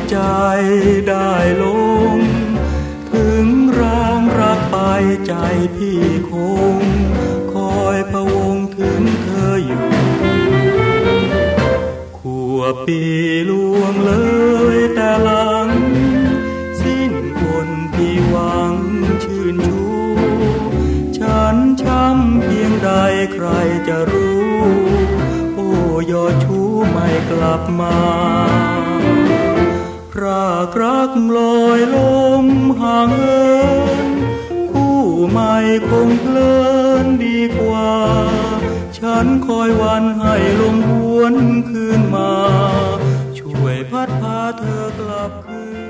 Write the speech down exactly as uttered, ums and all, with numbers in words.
ใจได้ลงถึงร้างรักไปใจพี่คงคอยพะวงถึงเธออยู่ขัวปีล่วงเลยแต่หลังสิ้นคนที่หวังชื่นชูฉันช้ำเพียงใดใครจะรู้โอ้ยอดชูไม่กลับมารากรักลอยลมห่างเหินคู่ใหม่คงเพลินดีกว่าฉันคอยวันให้ลมหวนคืนมาช่วยพัดพาเธอกลับคืน